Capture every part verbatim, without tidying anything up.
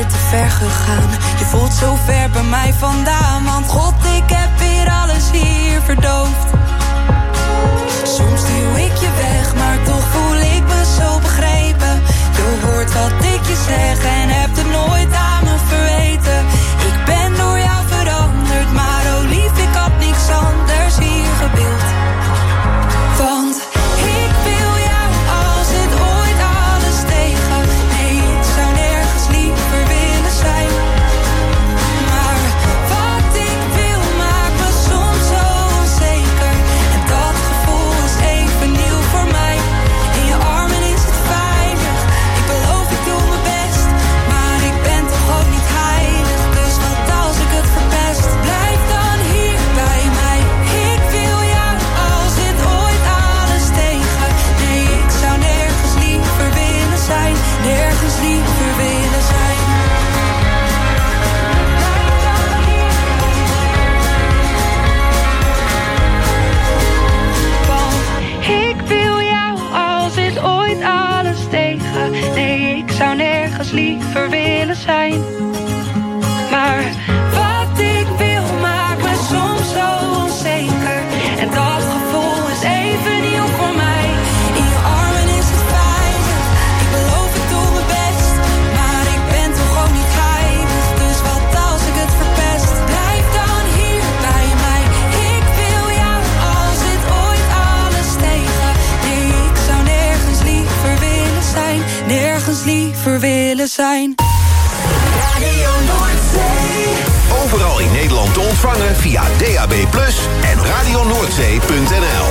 je te ver gegaan. Je voelt zo ver bij mij vandaan. Want god, ik heb weer alles hier verdoofd. Soms duw ik je weg, maar toch voel ik me zo begrepen. Je hoort wat ik je zeg en hebt het nooit aan me verweten. Ik ben door jou veranderd, maar oh lief, ik had niks anders hier gebeeld. Want ik wil jou als het ooit alles tegen. Nee, ik zou nergens liever willen zijn. Maar wat ik wil maakt me soms zo onzeker. En dat gevoel is even nieuw voor mij. In je armen is het veilig. Ik beloof ik doe mijn best, maar ik ben toch ook niet heilig. Dus wat als ik het verpest? Blijf dan hier bij mij. Ik wil jou als het ooit alles tegen. Nee, ik zou nergens liever willen zijn. Nergens liever willen zijn. Ik wil jou als het ooit alles tegen. Nee, ik zou nergens liever willen zijn. Maar wat ik wil maakt me soms zo onzeker. En dat gevoel is even nieuw voor mij. In je armen is het veilig. Ik beloof ik doe mijn best, maar ik ben toch ook niet heilig. Dus wat als ik het verpest? Blijf dan hier bij mij. Ik wil jou als het ooit alles tegen. Nee, ik zou nergens liever willen zijn. Nergens liever willen zijn. Radio Noordzee. Overal in Nederland te ontvangen via D A B plus, en radio noordzee punt n l.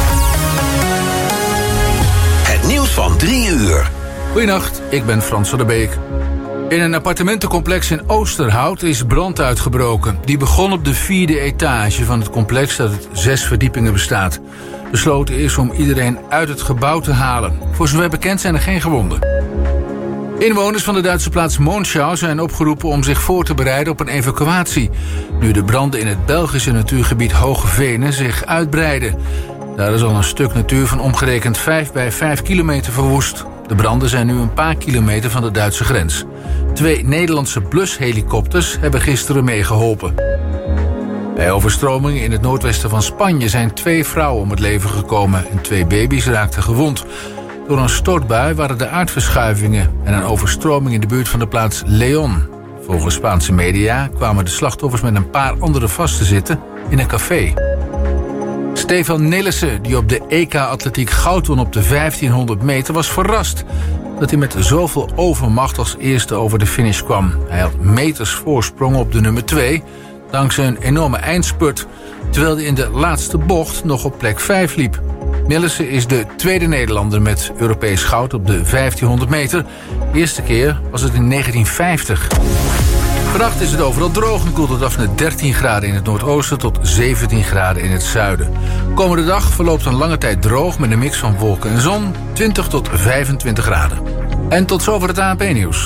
Het nieuws van drie uur. Goedenacht, ik ben Frans van der Beek. In een appartementencomplex in Oosterhout is brand uitgebroken. Die begon op de vierde etage van het complex dat uit zes verdiepingen bestaat. Besloten is om iedereen uit het gebouw te halen. Voor zover bekend zijn er geen gewonden. Inwoners van de Duitse plaats Monschau zijn opgeroepen om zich voor te bereiden op een evacuatie. Nu de branden in het Belgische natuurgebied Hoge Venen zich uitbreiden. Daar is al een stuk natuur van omgerekend vijf bij vijf kilometer verwoest. De branden zijn nu een paar kilometer van de Duitse grens. Twee Nederlandse blushelikopters hebben gisteren meegeholpen. Bij overstromingen in het noordwesten van Spanje zijn twee vrouwen om het leven gekomen en twee baby's raakten gewond. Door een stortbui waren er aardverschuivingen en een overstroming in de buurt van de plaats León. Volgens Spaanse media kwamen de slachtoffers met een paar anderen vast te zitten in een café. Stefan Nelissen, die op de E K-atletiek goud won op de vijftienhonderd meter, was verrast dat hij met zoveel overmacht als eerste over de finish kwam. Hij had meters voorsprong op de nummer twee, dankzij een enorme eindspurt, terwijl hij in de laatste bocht nog op plek vijf liep. Nelissen is de tweede Nederlander met Europees goud op de vijftienhonderd meter. De eerste keer was het in negentien vijftig. Vannacht is het overal droog en koelt het af naar dertien graden in het noordoosten tot zeventien graden in het zuiden. Komende dag verloopt een lange tijd droog met een mix van wolken en zon, twintig tot vijfentwintig graden. En tot zover het A N P-nieuws.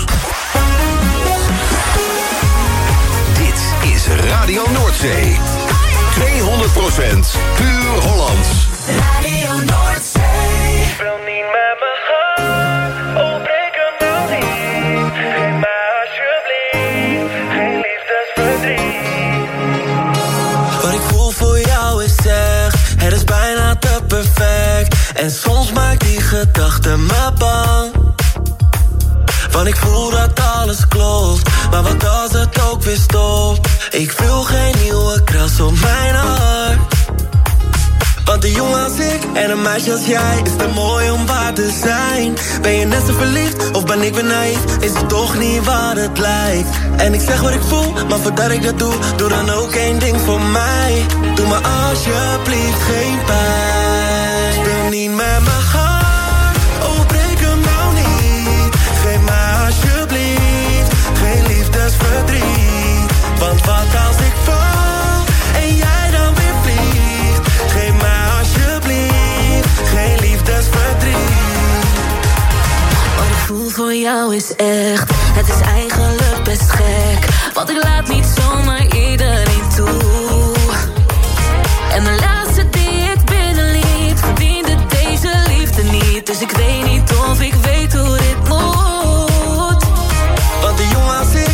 Dit is Radio Noordzee. tweehonderd procent puur Hollands. Radio Noordzee. Ik wil niet met me gaan. Oh, breek hem nou niet. Geef mij alsjeblieft geen liefdesverdriet. Wat ik voel voor jou is echt, het is bijna te perfect. En soms maakt die gedachte me bang. Want ik voel dat alles klopt, maar wat als het ook weer stopt? Ik wil geen nieuwe kras op mijn hart. Want een jongen als ik en een meisje als jij is te mooi om waar te zijn. Ben je net zo verliefd of ben ik weer naïef? Is het toch niet wat het lijkt? En ik zeg wat ik voel, maar voordat ik dat doe, doe dan ook één ding voor mij. Doe me alsjeblieft geen pijn. Speel niet met me hart, oh breek hem nou niet. Geef mij alsjeblieft geen liefdesverdriet. Want wat als ik val en jij dan weer vliegt? Geef mij alsjeblieft geen liefdesverdriet. Wat ik voel voor jou is echt, het is eigenlijk best gek. Want ik laat niet zomaar iedereen toe. En de laatste die ik binnenliet verdiende deze liefde niet. Dus ik weet niet of ik weet hoe dit moet. Want de jongen als ik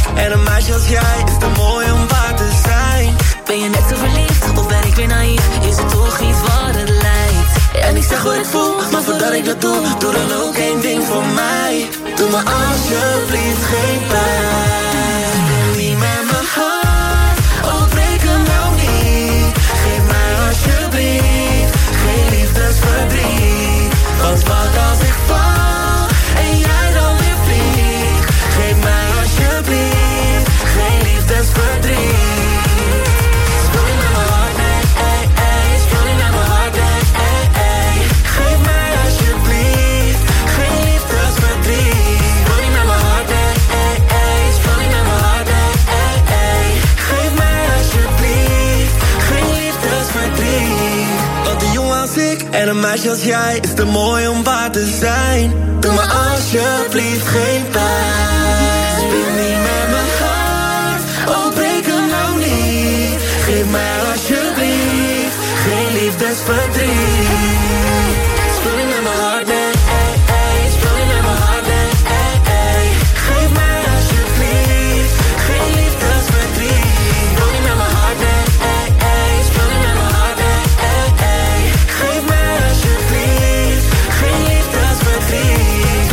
dat ik dat doe, doe dan ook één ding voor mij. Doe me alsjeblieft geen pijn. Speel niet met mijn hart, oh breek hem nou niet. Geef mij alsjeblieft geen liefdesverdriet. Want wat als ik val en jij dan weer vliegt. Geef mij alsjeblieft geen liefdesverdriet. Speel niet met mijn hart, nee, ey, ey. Speel niet met mijn hart, nee, ey, ey. Geef mij alsjeblieft geen liefdesverdriet. Speel niet met mijn hart, nee, ey, ey. Speel niet met mijn hart, nee, ey, ey. Geef mij alsjeblieft geen liefdesverdriet. Want een jongen als ik en een meisje als jij is te mooi om waar te zijn. Doe me alsjeblieft geen pijn. Speel niet met mijn hart, oh breek hem nou niet. Geef mij alsjeblieft geen liefdesverdriet. Speel niet met mijn hart, nee, ey, ey. Speel niet met mijn hart, nee, ey, ey. Geef mij alsjeblieft geen liefdesverdriet. Speel niet met mijn hart, nee, ey, ey. Speel niet met mijn hart, nee, ey, ey. Geef mij alsjeblieft geen liefdesverdriet.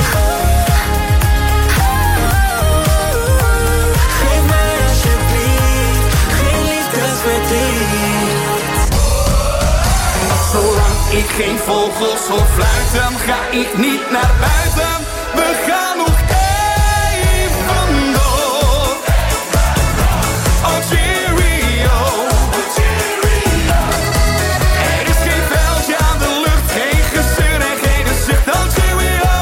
Geef mij alsjeblieft geen liefdesverdriet. Zolang ik geen vogels hoor fluiten, ga ik niet naar buiten. We gaan nog even door. Oh cheerio. Er is geen veldje aan de lucht, geen gezeur en geen zucht. Oh cheerio.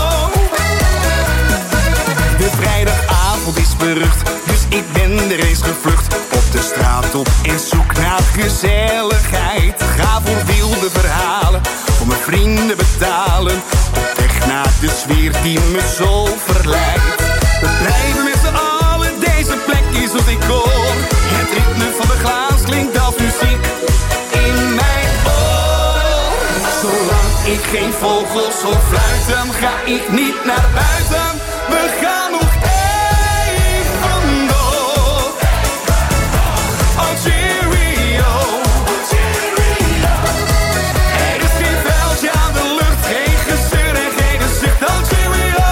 De vrijdagavond is berucht, dus ik ben er eens gevlucht. Op de straat op en zoek naar gezelligheid. Ga voor wilde verhalen, voor mijn vrienden betalen. Op weg naar de sfeer die me zo verleidt. We blijven met z'n allen, deze plek is wat ik hoor. Het ritme van de glaas klinkt als muziek in mijn oor. Zolang ik geen vogels hoor fluiten, ga ik niet naar buiten. We gaan nog even door. Oh cheerio. Er is geen veldje aan de lucht, geen gezeur en geen zucht. Oh cheerio.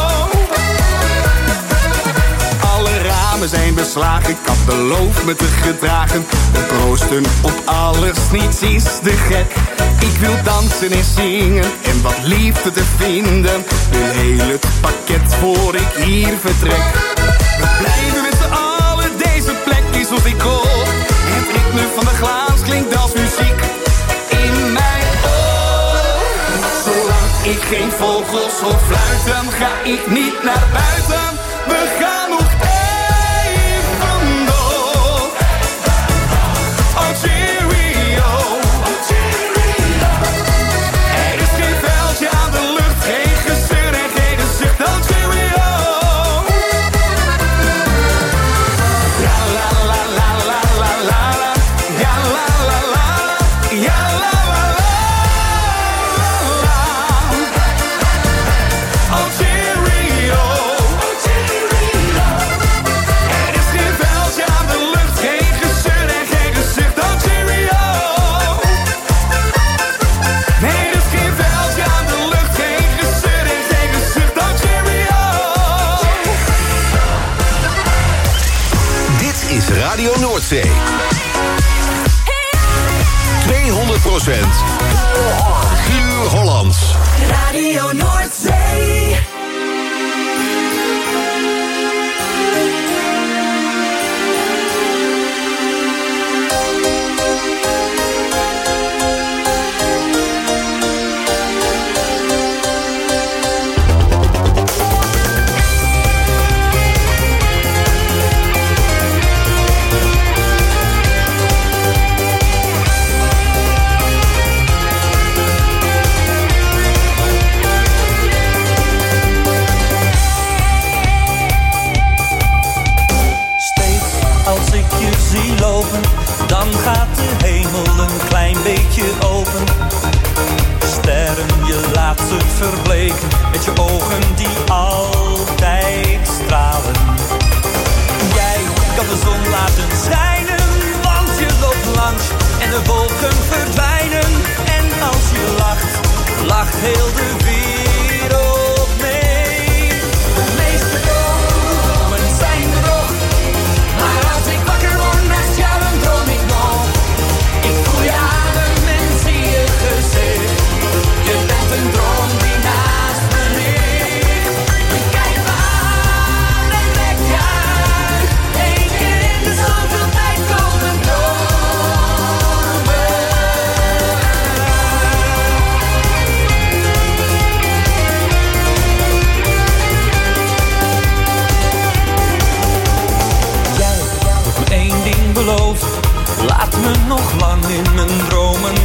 Alle ramen zijn beslagen, ik had beloofd me te gedragen. We proosten op alles, niets is te gek. Ik wil dansen en zingen en wat liefde te vinden. Wil heel het pakket voor ik hier vertrek. We blijven met z'n allen, deze plek is wat ik hoor. Het ritme van de glaas klinkt als muziek in mijn oor. Zolang ik geen vogels hoor fluiten, ga ik niet naar buiten. We gaan nog even door. Oh cheerio. Er is geen veldje aan de lucht, geen gezeur en geen zucht. Oh cheerio. Ja la la la la la la la. Ja la la la. Ja la la la. Oh cheerio. Er is geen veldje aan de lucht, geen gezeur en geen gezicht. Oh cheerio. Nee, er is geen veldje aan de lucht, geen gezeur en geen gezicht. Oh cheerio. Dit is Radio Noordzee. tweehonderd procent puur Hollands. Radio Noordzee.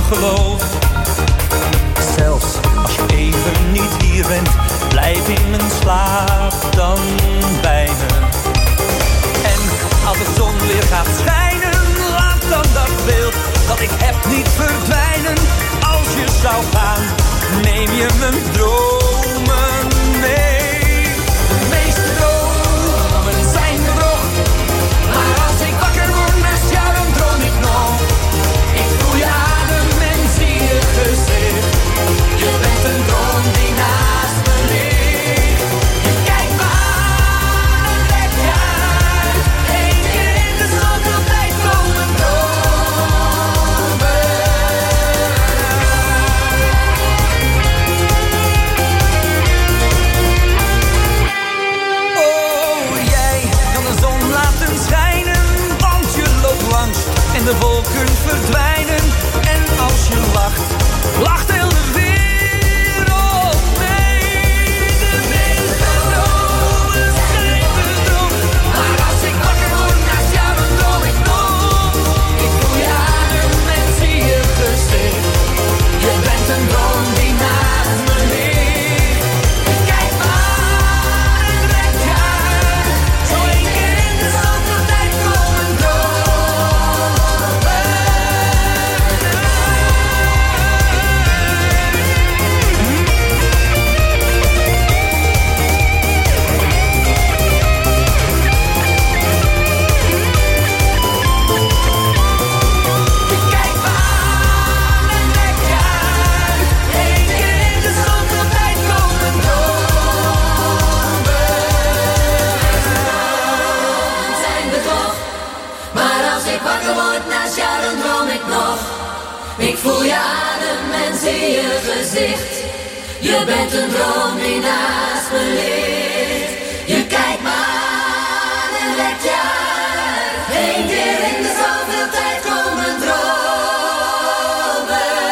geloof. Zelfs als je even niet hier bent, blijf in mijn slaap dan bij me. En als de zon weer gaat schijnen, laat dan dat beeld dat ik heb niet verdwijnen. Als je zou gaan, neem je mijn dromen mee. De meeste dromen zijn bedrog, maar als ik wakker word naast jou, dan droom ik nog. Ik voel je adem en zie je gezicht. Je bent een droom die naast me ligt. Je kijkt me aan en trek je uit. Eén keer in de zoveel tijd komen dromen. Oh, jij kan de zon laten schijnen, want je loopt langs en de wolken verdwijnen. En als je lacht, lacht heel de wereld mee. De meeste dromen zijn bedrog, maar als ik wakker word naast jou, dan droom ik nog. Ik voel je adem en zie je gezicht. Je bent een droom die naast me ligt. Je kijkt me aan en trekt je uit. Zo één keer in de zoveel tijd komen dromen. Je kijkt me aan en trekt je uit. Eén keer in de zoveel tijd komen dromen. Zijn bedrog, maar als ik wakker word naast jou, dan droom ik nog. Ik voel je adem en zie je gezicht. Je bent een droom die naast me ligt. Je kijkt me aan en trekt je uit. Eén keer in de zoveel tijd komen dromen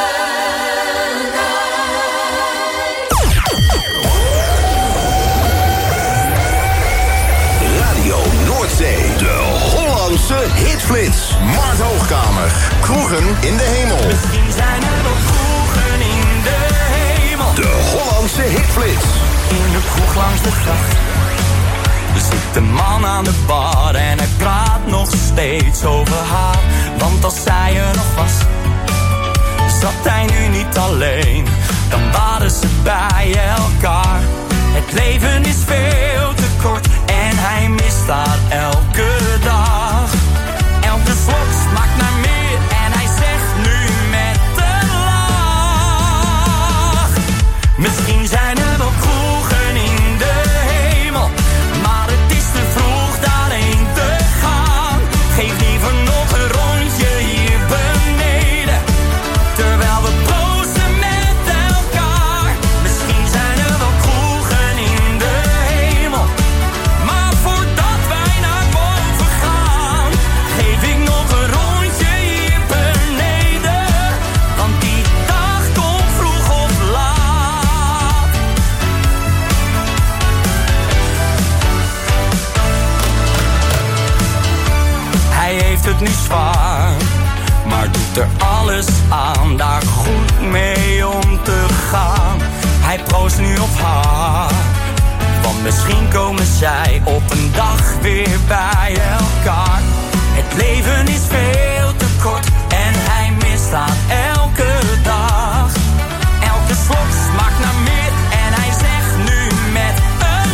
uit. Radio Noordzee, de Hollandse hitflits. Mart Hoogkamer, kroegen in de hemel. Misschien zijn er nog kroegen in de hemel. De Hollandse hitflits. In de kroeg langs de gracht, er zit een man aan de bar en hij praat nog steeds over haar. Want als zij er nog was, zat hij nu niet alleen. Dan waren ze bij elkaar. Het leven is veel te kort en hij mist haar elke dag. Elke slok smaakt naar meer en hij zegt nu met een lach. Misschien zijn er wel kroegen in de hemel, maar het is te vroeg daarheen te gaan. Geef liever nog een rondje hier beneden, terwijl we proosten met elkaar. Misschien zijn er wel kroegen in de hemel, maar voordat wij naar boven gaan, geef ik nog een rondje hier beneden, want die dag komt vroeg of laat. Hij heeft het nu zwaar, maar doet er alles aan daar goed mee om te gaan. Hij proost nu op haar, want misschien komen zij op een dag weer bij elkaar. Het leven is veel te kort en hij mist haar elke dag. Elke slok smaakt naar meer en hij zegt nu met een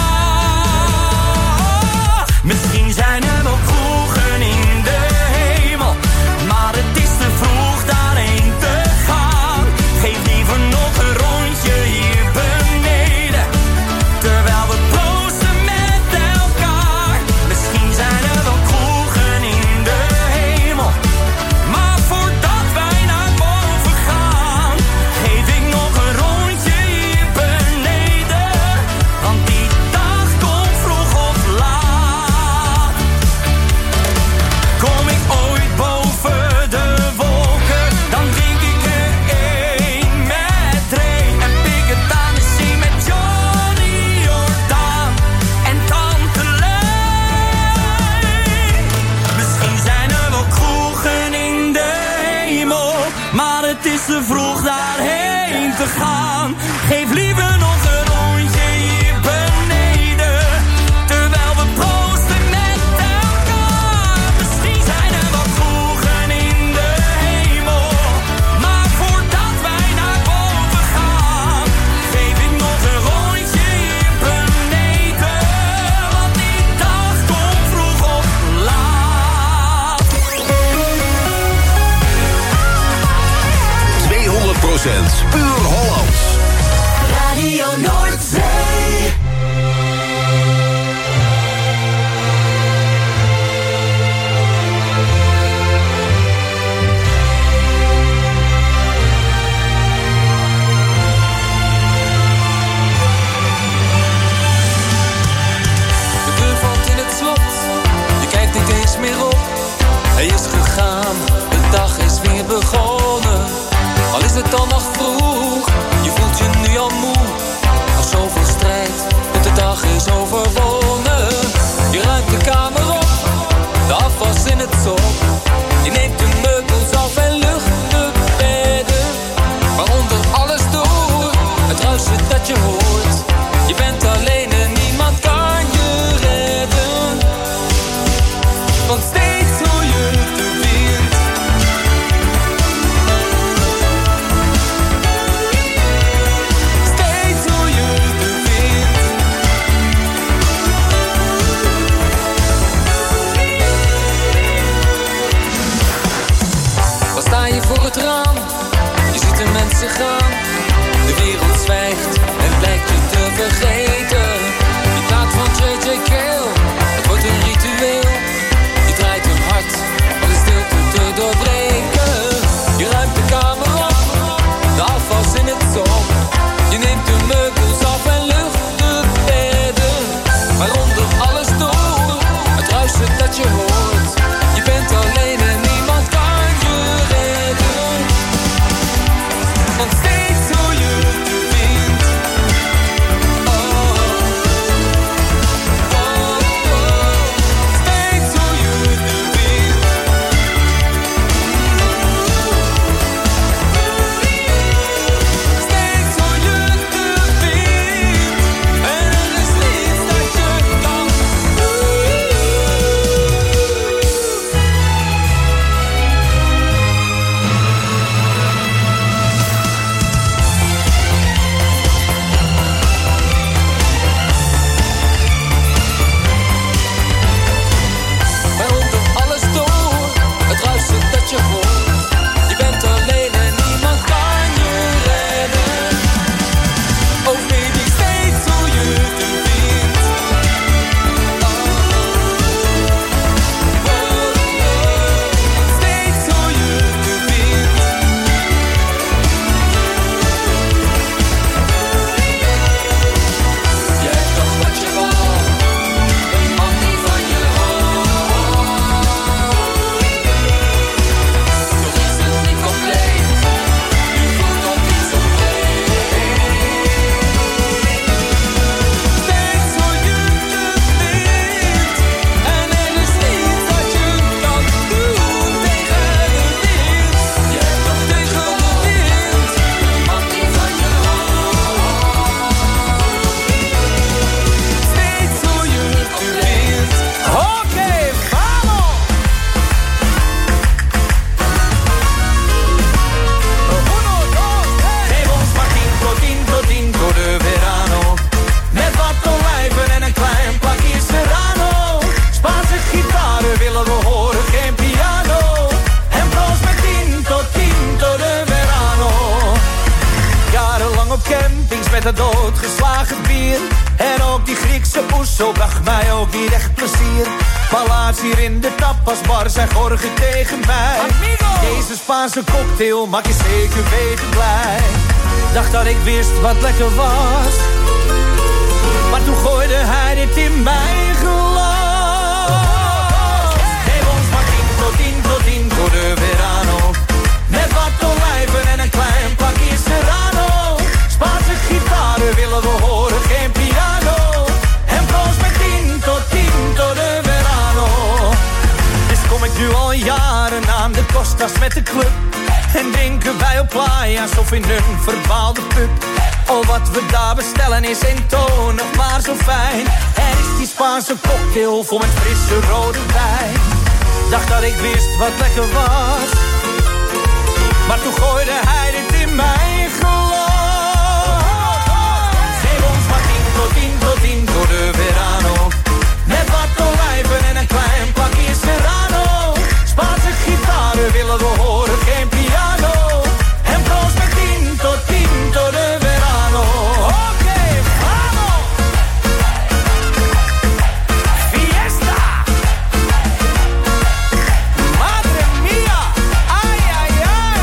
lach. Misschien zijn er wel kroegen in de hemel, maar het is te vroeg daarheen te gaan. Geef liever nog een rondje hier beneden, terwijl we proosten met elkaar. Misschien zijn er wel kroegen in de hemel, maar voordat wij naar gaan. Geef liever nog een rondje hier beneden, terwijl we proosten met elkaar. Misschien zijn er wat kroegen in de hemel, maar voordat wij naar boven gaan, geef ik nog een rondje hier beneden, want die dag komt vroeg of laat. tweehonderd procent puur Hollands. Radio Noordzee. De deur valt in het slot, je kijkt niet eens meer op. Hij is gegaan, de dag is weer begonnen. Al is het dan nog vroeg, je voelt je nu al moe. Nog zoveel strijd, tot de dag is overwonnen. Je ruimt de kamer op, de afwas in het zon. Je neemt de meubels af en lucht de bedden. Maar onder alles door, het ruisen dat je hoort. Je bent alleen en niemand kan je redden. Want steeds hoor je de wind. Steeds hoor je de wind. Dan sta je voor het raam, je ziet de mensen gaan. De wereld zwijgt en blijkt je te vergeten. Die plaat van J J Cale, het wordt een ritueel. Je draait hem hard om de stilte te doorbreken. Je ruimt de kamer op, de afwas in het zon. Je neemt de meubels af en lucht de bedden. Maar onder alles door, het ruisen dat je hoort. Je bent alleen en niemand kan je redden. Want steeds hoor je de wind. Oh, oh, oh. Steeds hoor je de wind. Steeds hoor je de wind. En er is niets dat je kan doen. Maar onder alles door, het ruisen dat je hoort. Je bent alleen en niemand kan je redden. Oh baby, steeds hoor je de wind. Oh, oh, oh. Steeds hoor je de wind. Je hebt toch wat je wou, een man die van je houdt. Toch is het niet compleet, je voelt nog niet zo breed. Steeds hoor je de wind, en er is niets dat je kan doen tegen de wind. Je hebt toch tegen de wind, een man die van je houdt. Steeds hoor je de wind. Oké, vamos! Uno, dos, tres. Geef ons maar tinto, tinto, tinto de verano. Met wat olijven en een klein plakje serrano. Spaanse gitaren willen we horen, geen piano. En proost met tinto, tinto de verano. Jarenlang op campings met het doodgeslagen bier. En ook die Griekse poeso bracht mij ook niet echt plezier. Maar laatst hier in de tapasbar zei Jorge tegen mij: deze Spaanse cocktail maak je zeker weten blij. Dacht dat ik wist wat lekker was, maar toen gooide hij dit in mijn glas. Geef ons maar tinto, tinto, tinto de verano. Met wat olijven en een klein plakje serrano. Spaanse gitaren willen we horen, geen piano. En proost met tinto, tinto de verano. Dus kom ik nu al jaren aan de Costas met de club. En drinken wij op playa's of in een verdwaalde pub. Oh, wat we daar bestellen is eentonig, maar zo fijn. Er is die Spaanse cocktail vol met frisse rode wijn. Dacht dat ik wist wat lekker was, maar toen gooide hij dit in mijn glas. Geef ons maar tien tot tien tot tien door de Verano. Met wat olijven en een klein plakje Serrano. Spaanse gitaren willen we horen, geen piano. En proost met tien tot tien door de Verano. Oké, okay, vamos! Fiesta! Madre mia! Ay, ay, ay!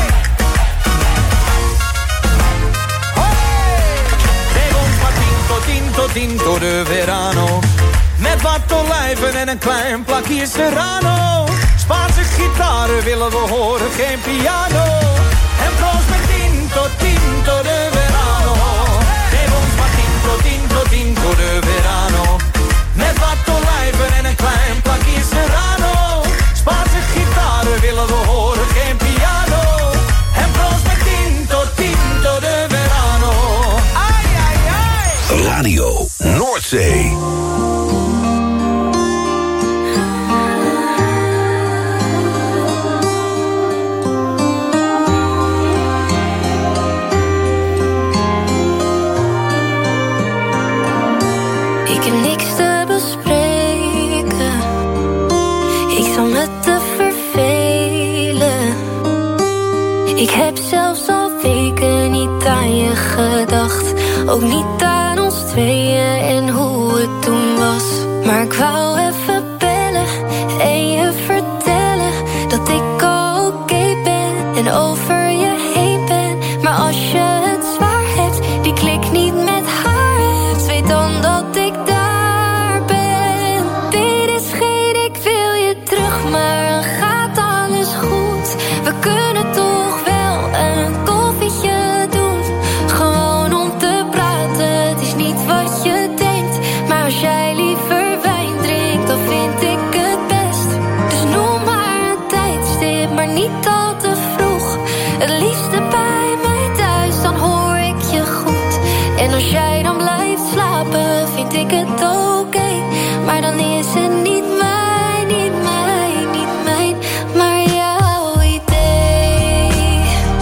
Hey! Geef ons maar tien tot tien tot tien door de Verano. Met wat olijven en een klein plakje Serrano. Spaanse gitaren willen we horen, geen piano. En proost met tien tot tien door de Verano. Geef ons maar tien tot tien tot tien door de Verano. Met wat olijven en een klein plakje Serrano. Spaanse gitaren willen we horen, geen piano. En proost met tien tot tien door de Verano. Ai, ai, ai. Radio Noordzee. Ik heb zelfs al weken niet aan je gedacht. Ook niet aan ons tweeën en hoe het toen was. Maar ik wou even bellen en je vertellen dat ik al oké ben en over je heen ben. Maar als je het zwaar hebt, die klik niet met haar hebt, weet dan dat ik daar ben. Dit is geen ik wil je terug, maar gaat alles goed? We kunnen toch een koffietje doen, gewoon om te praten. Het is niet wat je denkt, maar als jij liever wijn drinkt, dan vind ik het best. Dus noem maar een tijdstip, maar niet al te vroeg. Het liefste bij mij thuis, dan hoor ik je goed. En als jij dan blijft slapen, vind ik het oké. Maar dan is het niet mij, niet mij, niet mijn, maar jouw idee.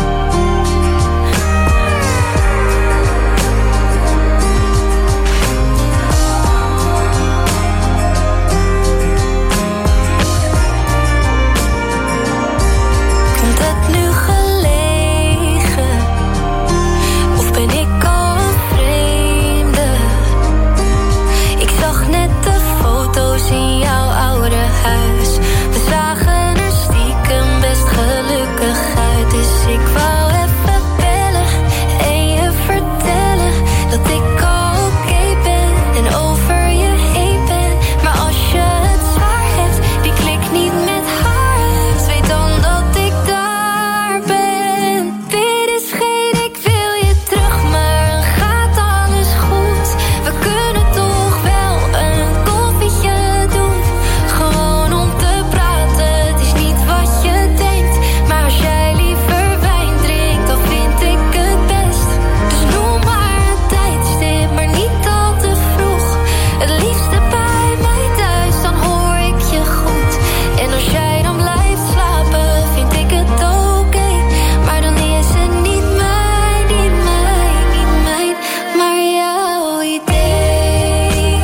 Komt het nu gelegen? Of ben ik al een vreemde? Ik zag net de foto's in jouw oude huis. We zagen er stiekem best gelukkig uit. Dus ik wou even bellen en je vertellen dat ik al oké ben en over je heen ben. Maar als je het zwaar hebt, die klik niet met haar hebt, weet dan dat ik daar ben. Dit is geen ik wil je terug, maar gaat alles goed? We kunnen toch wel een koffietje doen, gewoon om te praten. Het is niet wat je denkt, maar als jij liever wijn drinkt, dan vind ik het best. Dus noem maar een tijdstip, maar niet al te vroeg. Het liefste bij mij thuis, dan hoor ik je goed. En als jij dan blijft slapen, vind ik het oké. Maar dan is het niet mij, niet mij, niet mijn, maar jouw idee.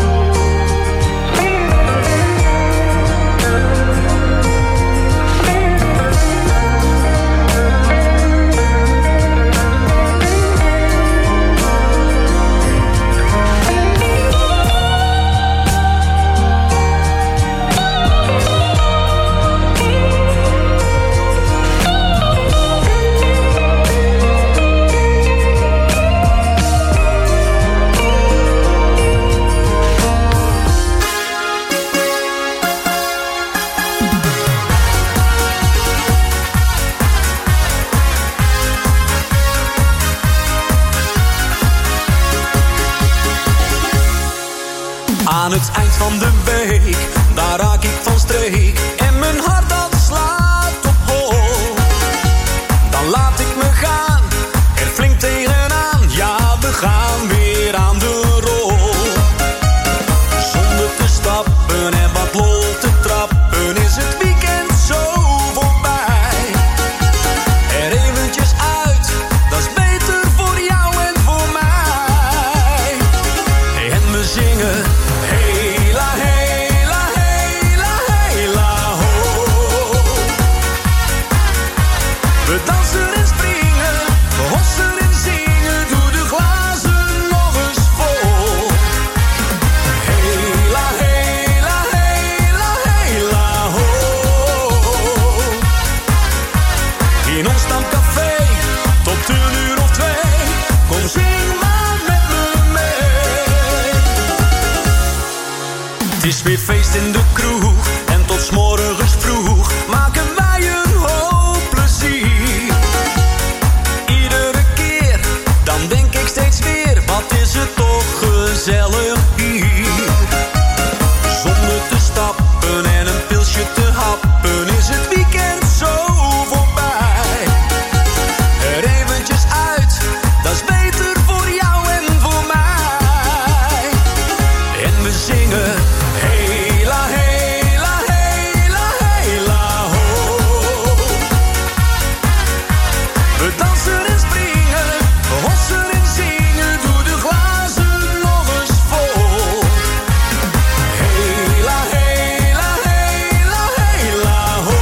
Aan het eind van de week, daar raak ik van streek en mijn hart dat slaat op hol. zingen. Hela, hela, hela, hela, ho. We dansen en springen, we hossen en zingen. Doe de glazen nog eens vol. Hela, hela, hela, hela, ho. In ons stamcafé, tot een uur of twee. Kom zing maar met me mee. Het is weer feest in de kroeg en tot 's morgens vroeg maken wij een hoop plezier. Iedere keer, dan denk ik steeds weer, wat is het toch gezellig hier. Zonder te stappen en een pilsje te happen is het weekend zo voorbij. Er eventjes uit, dat is beter voor jou en voor mij. En we zingen hela, hela, hela, hela, ho. We dansen en springen, we hossen en zingen. Doe de glazen nog eens vol. Hela, hela, hela, hela, ho.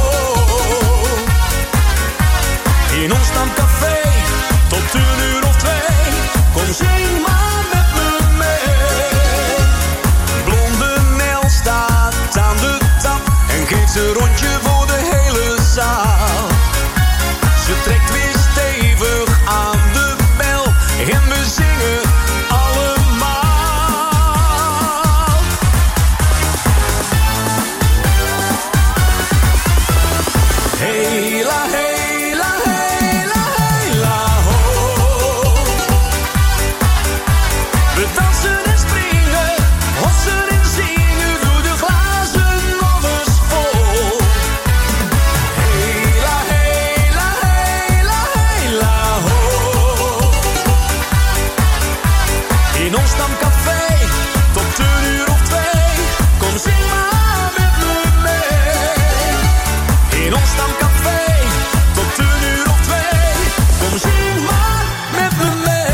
In ons stamcafé, tot een uur of twee. Kom zing maar met me mee. Blonde Nel staat aan de tap en geeft een rondje voor de hele zaal. Ze trekt weer stevig aan de bel en we zingen allemaal. Hela, hela, hela, hela, ho. We dansen en springen, hossen en zingen. Doe de glazen nog eens vol. Hela, hela, hela, hela, ho. In ons stamcafé, tot een uur of twee. Kom zing maar met me mee. In ons stamcafé, tot een uur of twee. Kom zing maar met me mee.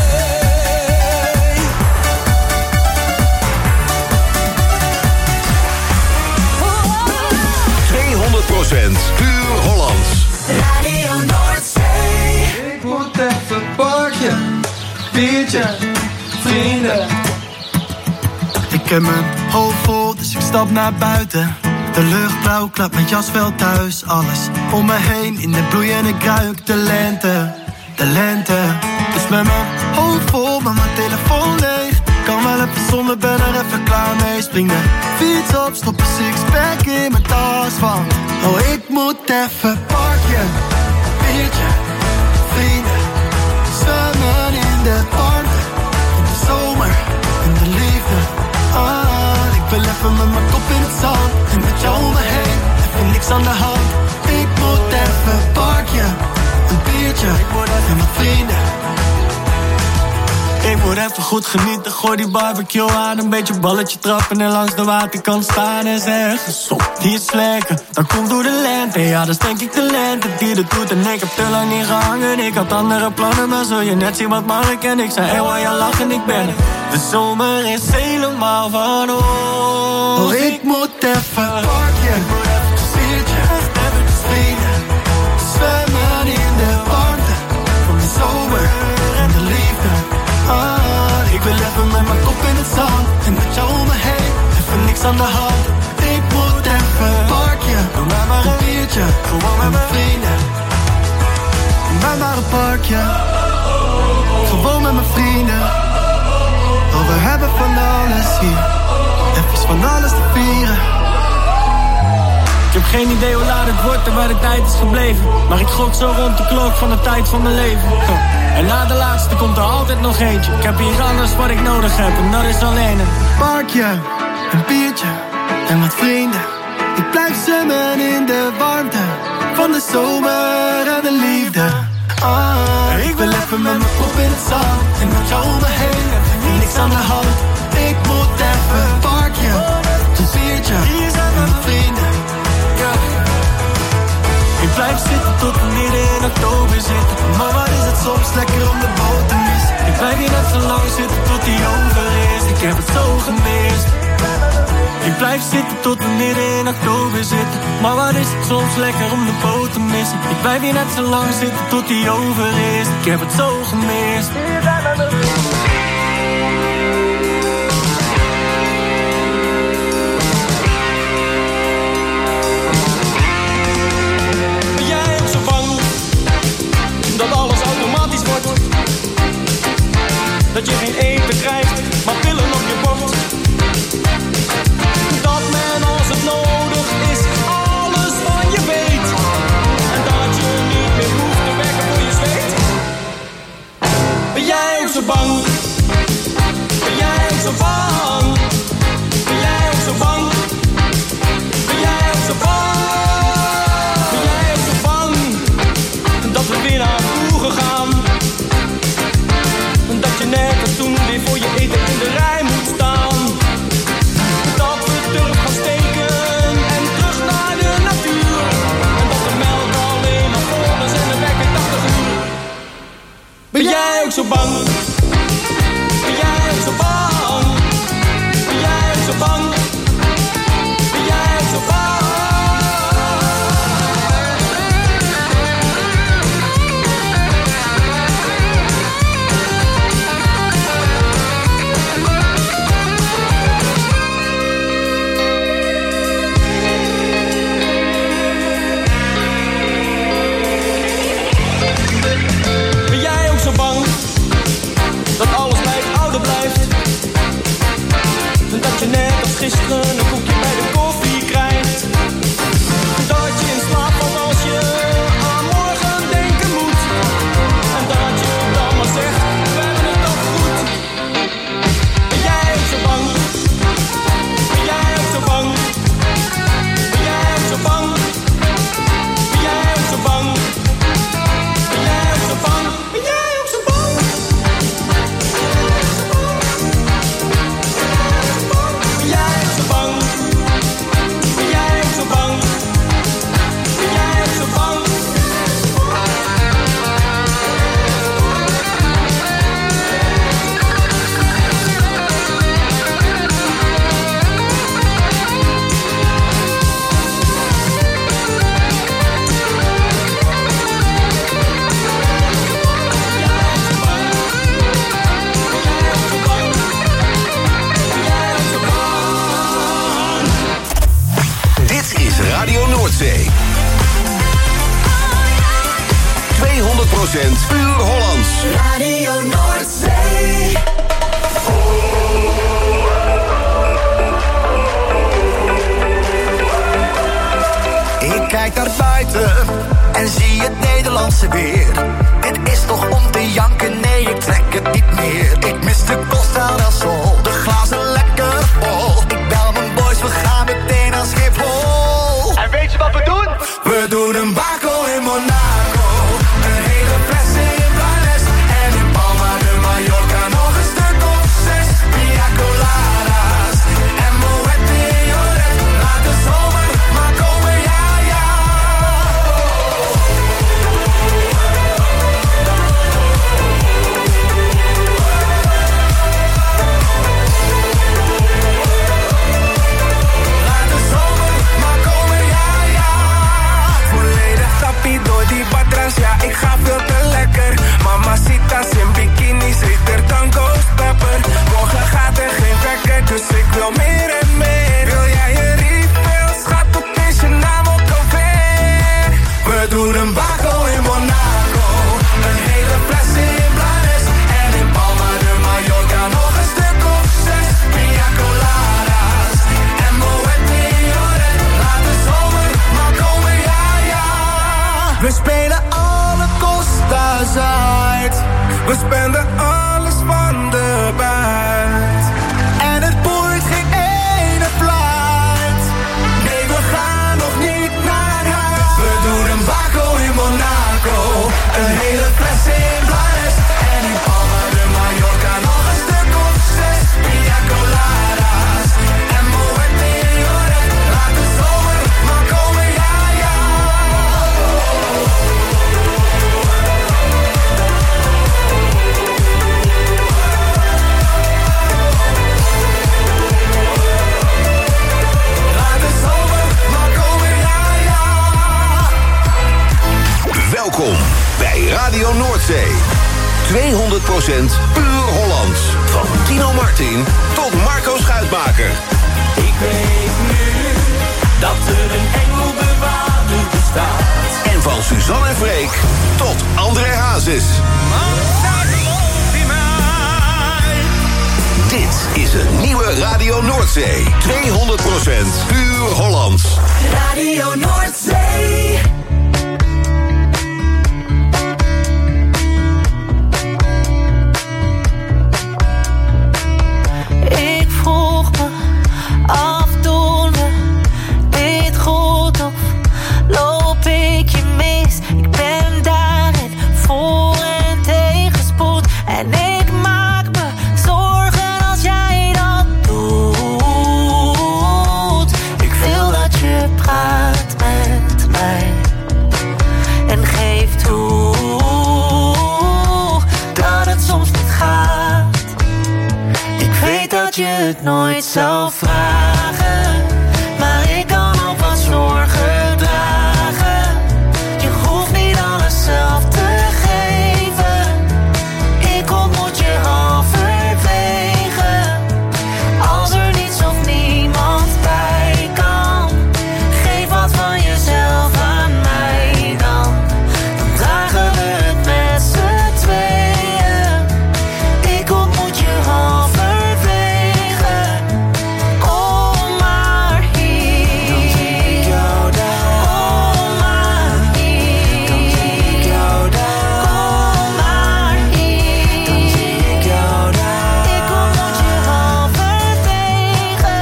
tweehonderd procent puur Hollands. Radio Noordzee. Ik moet even parkje, biertje, vrienden. Ik heb mijn hoofd vol, dus ik stap naar buiten. De lucht blauw, klap met jasvel thuis. Alles om me heen in de bloeiende kruik. De lente, de lente. Dus met mijn hoofd vol, maar mijn telefoon leeg. Kan wel even zonder, ben er even klaar mee. Spring de fiets op, stop een sixpack in mijn tas van. Oh, ik moet even parkje, biertje, vrienden. Zwemmen in de warmte, in de zomer, in de liefde. Ah, ik wil even met mijn kop in het zand en met jou om me heen, even niks aan de hand. Ik moet even parkje, een biertje, en mijn vrienden. Ik moet even goed genieten, gooi die barbecue aan. Een beetje balletje trappen en langs de waterkant staan en zeggen: zo, die is lekker, dat komt door de lente. Ja, dat is denk ik de lente die dat doet. En ik heb te lang niet gehangen, ik had andere plannen. Maar zul je net zien wat mag ik. En ik zei, hé, waar je lachen, ik ben er. De zomer is helemaal van ons. Oh, ik moet even parkje, biertje, even vrienden. Zwemmen in de warmte van de zomer en de liefde. Ah, ik wil even met mijn kop in het zand en met jou om me heen, even niks aan de hand. Ik moet even parkje, doe mij maar een biertje, gewoon met mijn vrienden. Doe mij maar een parkje, gewoon met mijn vrienden. Oh, we hebben van alles hier, even van alles te vieren. Ik heb geen idee hoe laat het wordt en waar de tijd is gebleven. Maar ik gok zo rond de klok van de tijd van mijn leven. En na de laatste komt er altijd nog eentje. Ik heb hier alles wat ik nodig heb en dat is alleen een parkje, een biertje en wat vrienden. Ik blijf zwemmen in de warmte van de zomer en de liefde. Ah, ik wil even met mijn kop in het zand en met jou om me heen, even niks aan de hand. Ik moet even een parkje, een biertje en mijn vrienden. Ik blijf zitten tot we midden in oktober zitten. Maar wat is het soms lekker om de boot te missen. Ik blijf hier net zo lang zitten tot die over is. Ik heb het zo gemist. gemist. Ik blijf zitten tot we midden in oktober zitten. Maar wat is het soms lekker om de boot te missen. Ik blijf hier net zo lang zitten tot die over is. Ik heb het zo gemist. Ben jij ook zo bang dat alles automatisch wordt? Dat je geen eten krijgt, maar pillen op je bord. Dat men als het nodig is, alles van je weet. En dat je niet meer hoeft te werken voor je zweet. Ben jij ook zo bang? Ben jij ook zo bang? Ben jij ook zo bang? Ben jij ook zo bang? Ben jij ook zo bang? Dat we weer naar vroeger gaan. Dat je net als toen weer voor je eten in de rij moet staan. Dat we terug gaan steken en terug naar de natuur. En dat de melk alleen maar vol is en de wekker tachtig uur. Ben jij ook zo bang? Ben jij ook zo bang? Ben jij ook zo bang? Ben jij ook zo bang? Ben jij ook zo bang dat alles bij het oude blijft? En dat je net als gisteren een koekje bij de koffie krijgt? Dat je in slaap valt als je aan morgen denken moet? En dat je dan maar zegt, we hebben het toch goed? Ben jij ook zo bang? Ben jij ook zo bang? Ben jij ook zo bang? Ben jij ook zo bang? Ben jij ook zo bang? Ben jij ook zo bang? Ben jij ook zo bang? Ben jij ook zo bang? Ben jij ook zo bang? Dit is Radio Noordzee. tweehonderd procent puur Hollands. Radio Noordzee. Ik kijk naar buiten en zie het Nederlandse weer. Dit is toch om te janken, nee ik trek het niet meer. Ik mis de Costa del Sol, de glazen lekker vol. Ik bel mijn boys, we gaan meteen naar Schiphol. En weet je wat we doen? We doen een bako in Monaco, een hele fles in Blanes. En in Palma de Mallorca nog een stuk of zes. Pina coladas en Moet in Joret. Laat de zomer maar komen, ja ja. tweehonderd procent puur Hollands. Van Tino Martin tot Marco Schuitmaker. Ik weet nu dat er een engelbewaarder bestaat. En van Suzanne en Freek tot André Hazes. Dit is een nieuwe Radio Noordzee. tweehonderd procent puur Hollands. Radio Noordzee. Ik vroeg me af, doen we dit goed of loop ik je mis? Ik ben daarin voor en tegenspoed. En ik maak me zorgen als jij dat doet. Ik wil dat je praat met mij en geef toe dat het soms niet gaat. Ik weet dat je het nooit zou vragen, maar ik kan ook wat zorgen dragen. Je hoeft niet alles zelf te geven. Ik ontmoet je halverwege. Als er niets of niemand bij kan, geef wat van jezelf aan mij dan. Dan dragen we het met z'n tweeën. Ik ontmoet je halverwege. Kom maar hier. Dan zie ik jou daar. Kom maar hier. Dan zie ik jou daar. Kom maar hier. Dan zie ik jou daar. Ik ontmoet je halverwege.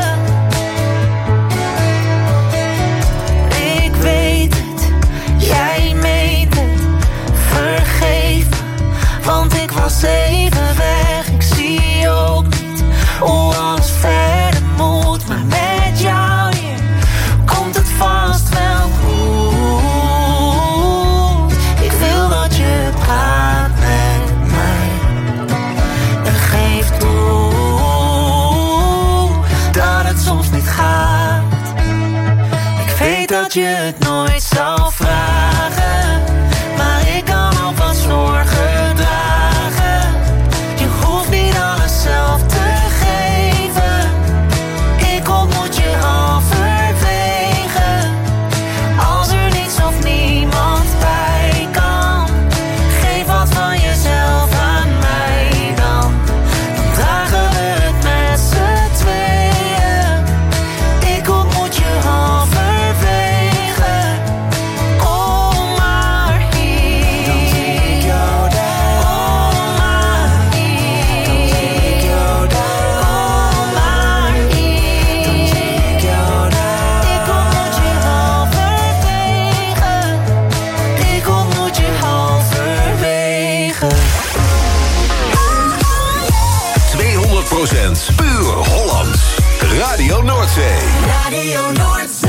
Ik weet het, jij meent het. Vergeef me, want ik was even weg. Ik zie ook niet hoe alles verder moet. Maar met jou hier komt het vast wel goed. Ik wil dat je praat met mij en geef toe dat het soms niet gaat. Ik weet dat je het nooit zou vragen, maar ik kan ook wat zorgen dragen. Je hoeft niet alles zelf te geven. Ik ontmoet je halverwege. Als er niets of niemand bij kan, geef wat van jezelf aan mij dan. Dan dragen we het met z'n tweeën. Ik ontmoet je halverwege. Kom maar hier. Dan zie ik jou daar. Kom maar hier. Dan zie ik jou daar. Kom maar hier. Dan zie ik jou daar. Ik ontmoet je halverwege. Ik ontmoet je halverwege. tweehonderd procent puur Hollands. Radio Noordzee. Radio Noordzee.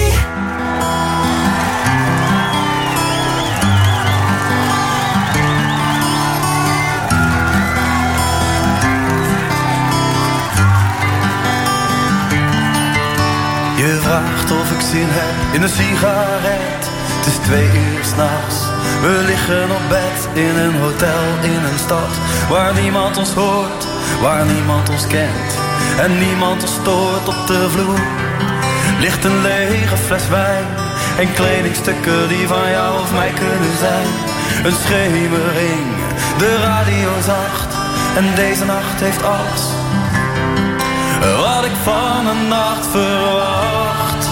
Je vraagt of ik zin heb in een sigaret. Het is twee uur 's nachts. We liggen op bed in een hotel in een stad waar niemand ons hoort, waar niemand ons kent en niemand ons stoort. Op de vloer ligt een lege fles wijn en kledingstukken die van jou of mij kunnen zijn. Een schemering, de radio zacht en deze nacht heeft alles wat ik van een nacht verwacht.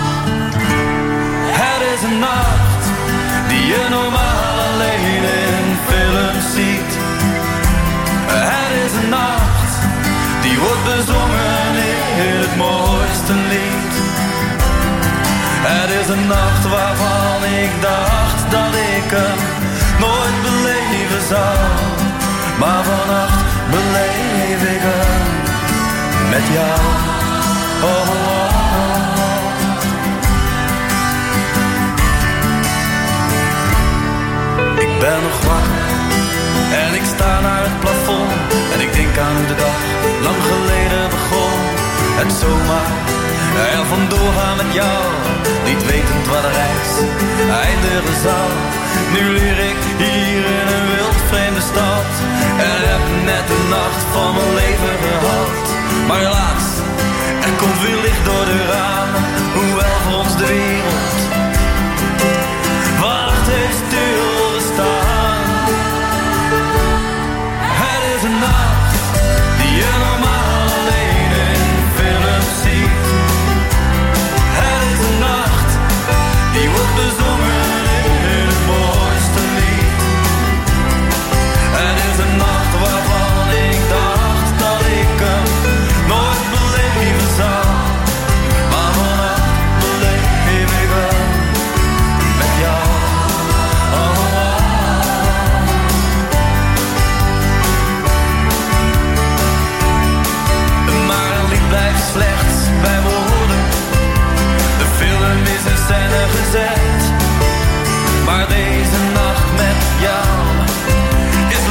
Het is een nacht die je normaal alleen in films ziet. Het is een nacht die wordt bezongen in het mooiste lied. Het is een nacht waarvan ik dacht dat ik hem nooit beleven zou. Maar vannacht beleef ik hem met jou. Oh, oh, oh. Ik ben nog wakker en ik sta naar het plafond en ik denk aan hoe de dag lang geleden begon. En zomaar er vandoor gaan met jou, niet wetend waar de reis eindigen zou. Nu leer ik hier in een wild vreemde stad En heb net de nacht van mijn leven gehad. Maar helaas, er komt weer licht door de ramen. Hoewel voor ons de wereld wacht heeft stilgestaan. Het is een nacht die je normaal alleen in films ziet. Het is een nacht die wordt bezongen in het mooiste lied. Het is een nacht waarvan ik dacht dat ik hem nooit beleven zou. Maar vannacht beleef ik wel met jou. Oh, oh. Maar een lied blijft slechts bij woorden. De film is in scène gezet. Maar deze nacht met jou is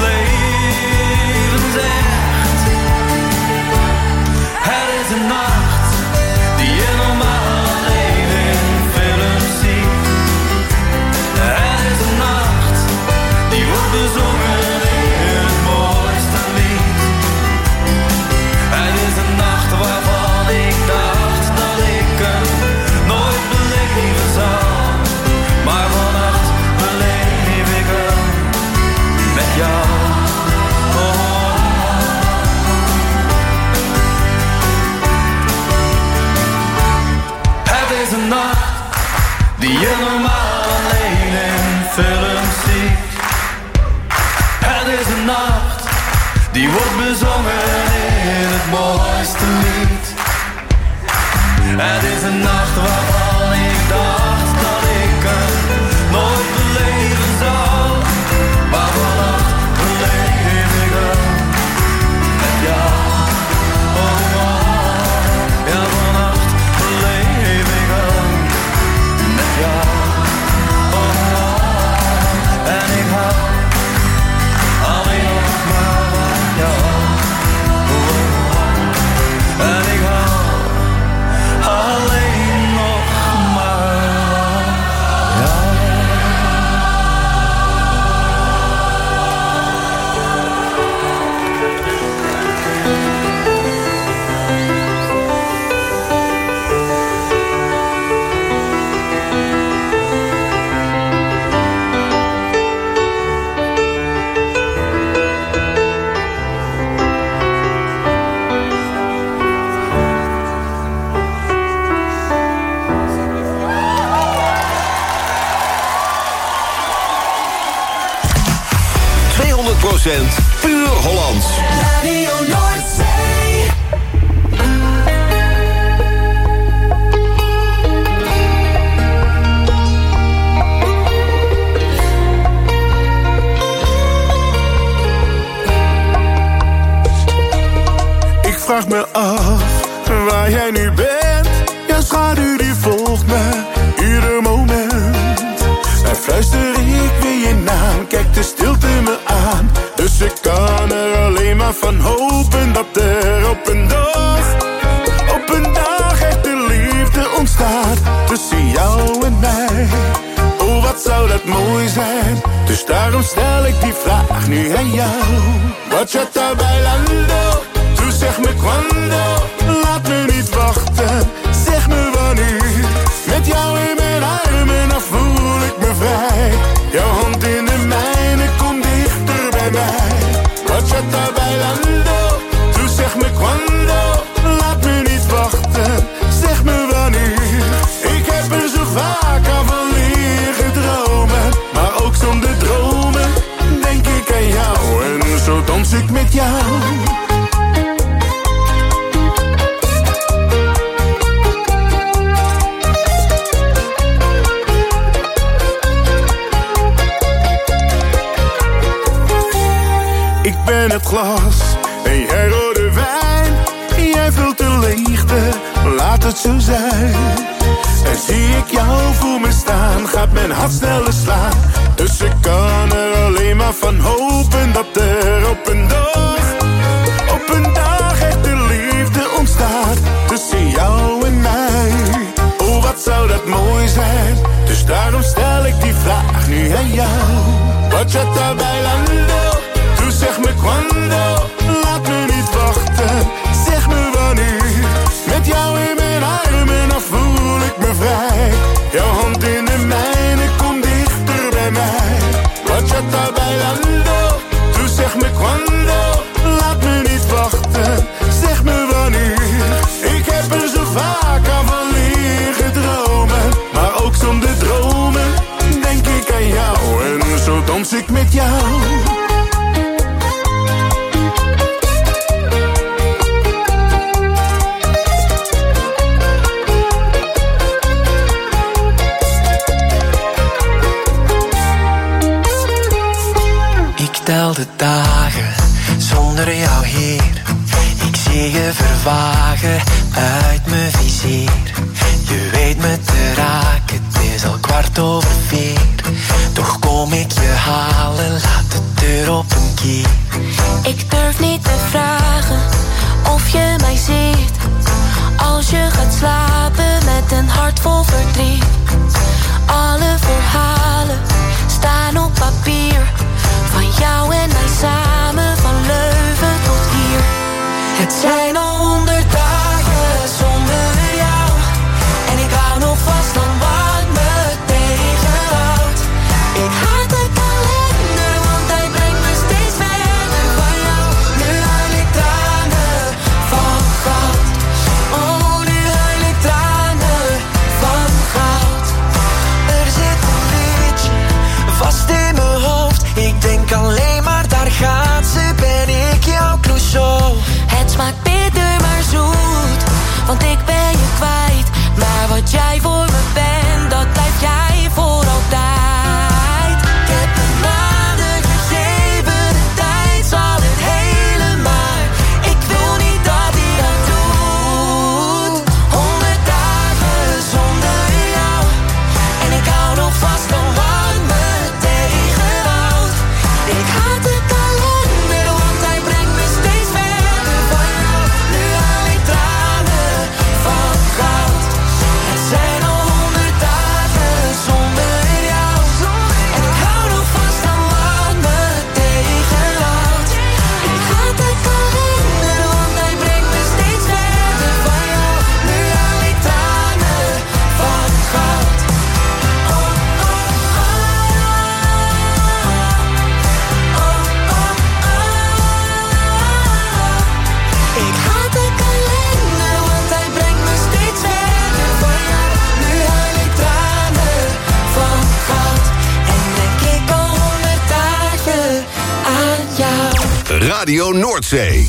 levensecht. Het is een nacht die je normaal alleen in films ziet. Het is een nacht die wordt bezongen in het mooiste lied. Het is een nacht waarvan ik dacht dat ik hem nooit beleven zou. Maar vannacht beleef ik wel met jou. Oh. Het is een nacht die je normaal alleen in films ziet. Het is een nacht die wordt bezongen in het mooiste lied. Het is een nacht waarvan ik dacht dat ik hem nooit beleven zou. Maar vannacht beleef ik wel met jou. Oh, oh. Ja, vannacht beleef ik wel met jou. Oh, oh. En ik hou alleen nog maar van jou. Oh, oh. En ik hou alleen nog maar van jou. tweehonderd procent puur Hollands. Radio Noordzee. Ik vraag me af waar jij nu bent. Jouw schaduw die volgt me ieder moment. En fluister ik weer je naam, kijk de stilte me aan. Dus ik kan er alleen maar van hopen dat er op een dag, op een dag echte liefde ontstaat tussen jou en mij. Oh, wat zou dat mooi zijn. Dus daarom stel ik die vraag nu aan jou. Bachata bailando, tu zeg me quando. Laat me niet wachten, zeg me wanneer. Met jou in mijn armen, dan voel ik me vrij. Jouw hand in de mijne, kom dichter bij mij. Bachata bailando, tu zeg me quando. Laat me niet wachten, zeg me wanneer. Ik heb er zo vaak aan van liggen dromen. Maar ook zonder dromen, denk ik aan jou. En zo dans ik met jou. Ik ben het glas en jij rode wijn. Jij vult de leegte, laat het zo zijn. En zie ik jou voor me staan, gaat mijn hart sneller slaan. Dus ik kan er alleen maar van hopen dat er op een dag, op een dag echte liefde ontstaat tussen jou en mij. Oh, wat zou dat mooi zijn. Dus daarom stel ik die vraag nu aan jou. Bachata bailando, tu zeg me quando. de dagen zonder jou hier. Ik zie je vervagen uit mijn vizier. Je weet me te raken, het is al kwart over vier. Toch kom ik je halen, laat de deur op een kier. Ik durf niet te vragen of je mij ziet. Als je gaat slapen met een hart vol verdriet. Alle verhalen staan op papier. Van jou en mij samen, van Leuven tot hier. Het zijn al honderd dagen zonder jou. En ik hou nog vast aan wat me tegenhoudt. Ik haat de kalender, want hij brengt me steeds verder van jou. Nu huil ik tranen van goud. Oh, nu huil ik tranen van goud. Er zit een liedje vast in mijn hoofd. Ik denk alleen maar, daar gaat ze, ben ik jouw Clouseau. Het smaakt bitter maar zoet, want ik ben je kwijt. Maar wat jij voor me bent, dat blijf jij voor altijd. Ik heb de maanden gegeven, de tijd zal het hele maar. Ik wil niet dat hij dat doet. Honderd dagen zonder jou. En ik hou nog vast aan wat me tegenhoudt. Ik haat de kalender, want hij brengt me steeds verder van jou. Nu haal ik tranen van goud. Het zijn al honderd dagen zonder jou. En ik hou nog vast aan wat me tegenhoudt. Ik haat de kalender, want hij brengt me steeds verder van jou. Nu haal ik tranen van goud. Oh, oh, Ik haat de kalender, want hij brengt me steeds verder van jou. Nu huil ik tranen van goud. En denk ik al honderd dagen aan jou. Radio Noordzee.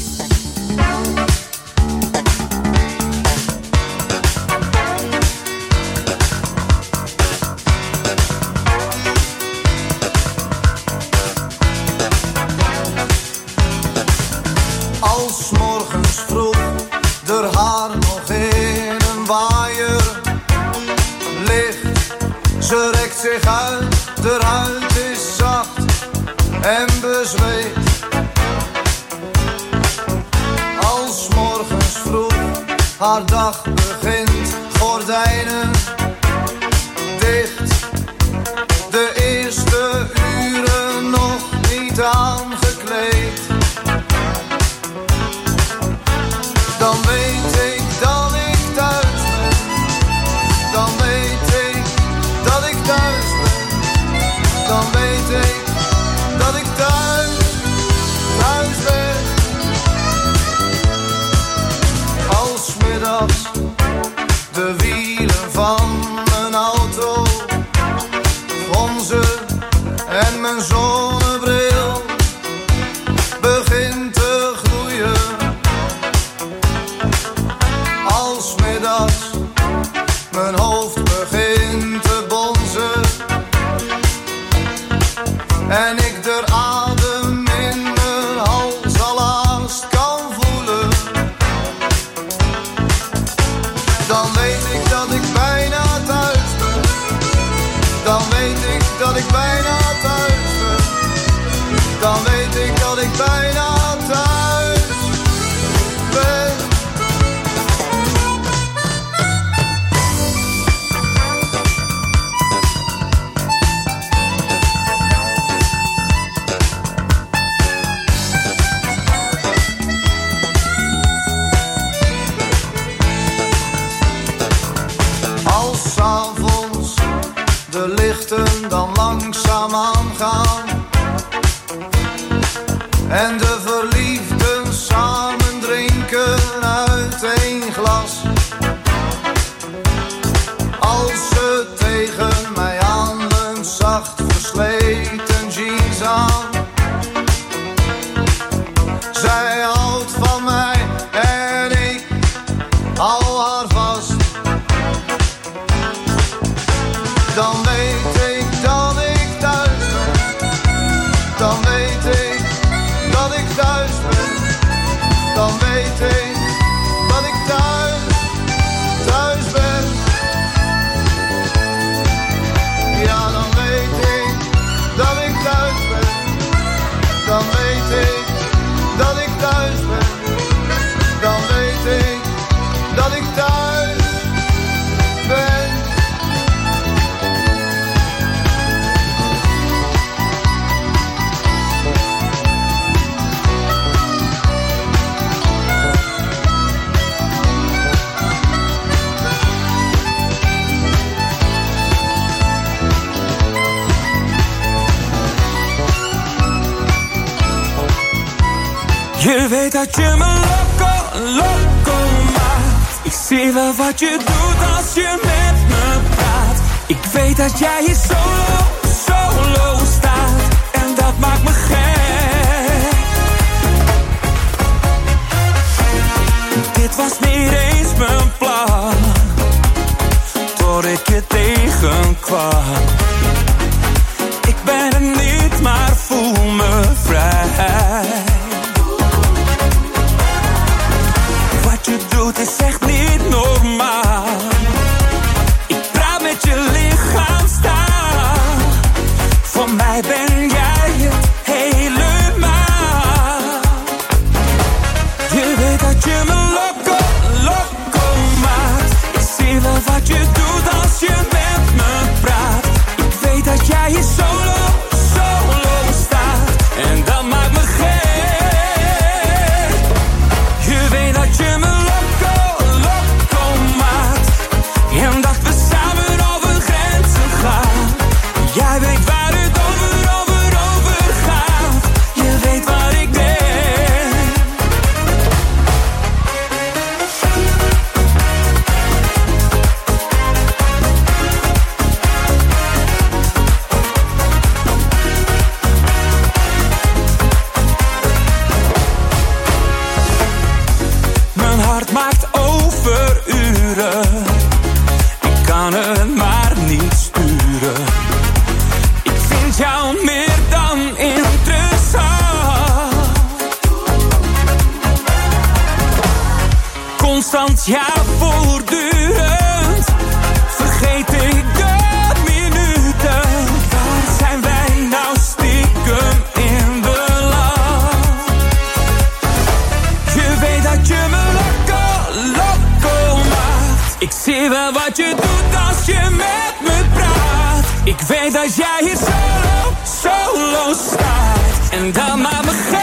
Als morgens vroeg der haar nog in een waaier ligt. Ze rekt zich uit, de huid is zacht en bezweet. Als morgens vroeg haar dag begint, gordijnen dicht. De eerste uren nog niet aangekleed. Dan weet ik dat ik thuis ben. Dan weet ik dat ik thuis ben. Dan weet ik dat ik thuis, thuis ben. Als middags de wielen van mijn auto gonzen en mijn zonnebril begint te gloeien. Als middags mijn hoofd begint te bonzen en ik de adem in mijn hals al haast kan voelen, dan weet ik dat ik bijna thuis ben. Dan weet ik dat ik bijna thuis ben. Dan weet ik dat ik bijna thuis ben. Als 's avonds de lichten dan langzaam aangaan en de verliefden samen drinken uit één glas. Als ze tegen mij aanleunt, zacht versleten jeans aan. Zij houdt van mij en ik hou haar vast. Dan weet ik dat ik thuis ben. Dan weet ik Je weet dat je me loco, loco maakt. Ik zie wel wat je doet als je met me praat. Ik weet dat jij hier solo, solo staat. En dat maakt me gek. Dit was niet eens mijn plan, tot ik je tegenkwam. Ik ben er niet, maar voel me vrij. Wat je doet is echt niet normaal. Ik praat met je lichaam staan. Voor mij ben jij het helemaal. Je weet dat je me loco, loco maakt. Ik zie wel wat je doet als je met me praat. Ik weet dat jij hier solo, solo staat. En dat maakt me gek. Je weet dat je me loco, loco maakt. En dat we samen over grenzen gaan. Jij weet waar het over, over, over gaat. Je weet waar ik ben. Mijn hart maakt overuren. Ik kan het maar niet sturen. Ik vind jou meer dan interessant. Constant, ja, voortdurend. Vergeet ik de minuten. Waar zijn wij nou stiekem in beland? Je weet dat je me loco, loco maakt. Ik zie wel wat je doet als je met me praat. Ik weet dat jij hier solo, solo staat. En dat maakt me gek.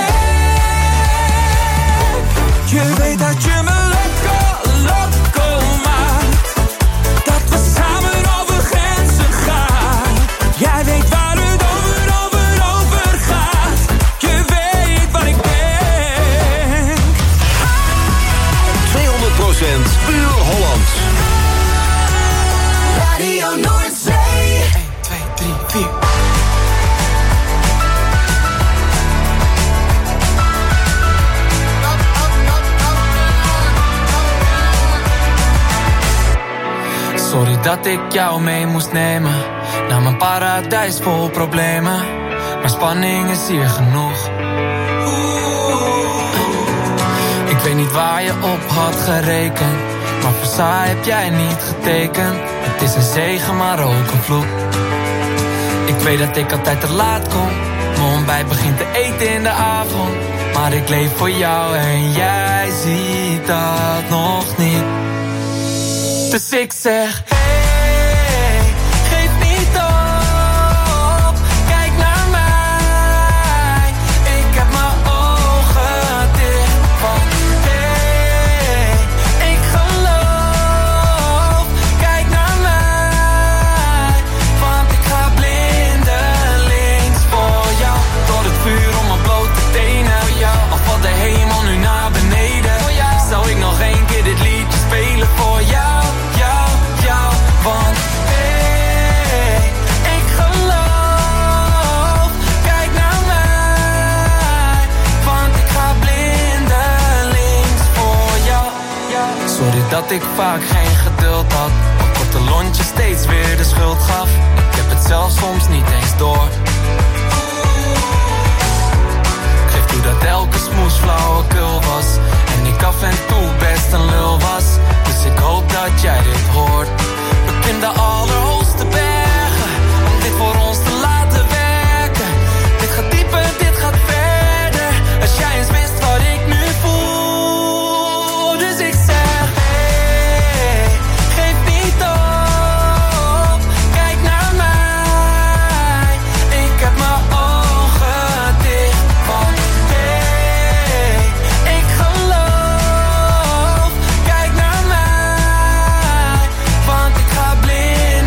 Je weet dat je me loco, loco maakt. Dat we samen over grenzen gaan. Jij weet waar het over, over, over gaat. Je weet waar ik ben. tweehonderd procent puur Hollands. Radio Noordzee. één, twee, drie, vier. Sorry dat ik jou mee moest nemen naar mijn paradijs vol problemen. Maar spanning is hier genoeg. Ik weet niet waar je op had gerekend, maar voor saai heb jij niet getekend. Het is een zegen, maar ook een vloek. Ik weet dat ik altijd te laat kom. Mijn ontbijt begint te eten in de avond. Maar ik leef voor jou en jij ziet dat nog niet. Dus ik zeg, hey, geef niet op. Kijk naar mij. Ik heb mijn ogen dicht. Van, hey, ik geloof. Kijk naar mij. Want ik ga blindelings voor jou. Door het vuur om mijn blote tenen. Voor jou. Al valt de hemel nu naar beneden. Voor jou. Zou ik nog één keer dit liedje spelen voor jou. Want hey, ik geloof. Kijk naar mij. Want ik ga blindelings voor jou. Sorry dat ik vaak geen geduld had. Op korte lontje steeds weer de schuld gaf. Ik heb het zelf soms niet eens door. Ik geef toe dat elke smoes flauwekul was. En ik af en toe best een lul was. Dus ik hoop dat jij dit hoort. In de allerhoogste bergen, om dit voor ons te laten werken. Dit gaat dieper, dit gaat verder. Als jij eens wist wat ik nu voel. Dus ik zeg, hey, geef niet op. Kijk naar mij. Ik heb mijn ogen dicht. Van, hey, ik geloof. Kijk naar mij. Want ik ga blind.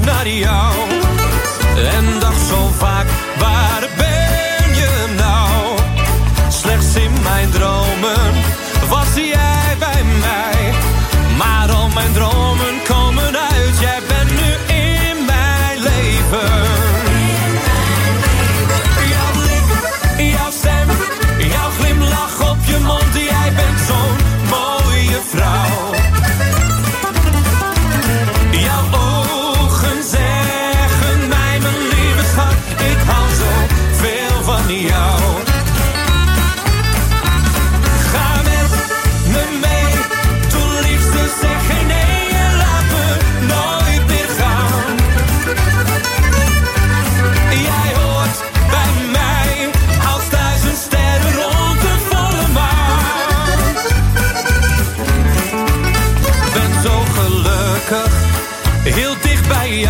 naar jou. En dacht zo vaak, waar ben je nou? Slechts in mijn dromen was jij bij mij. Maar al mijn dromen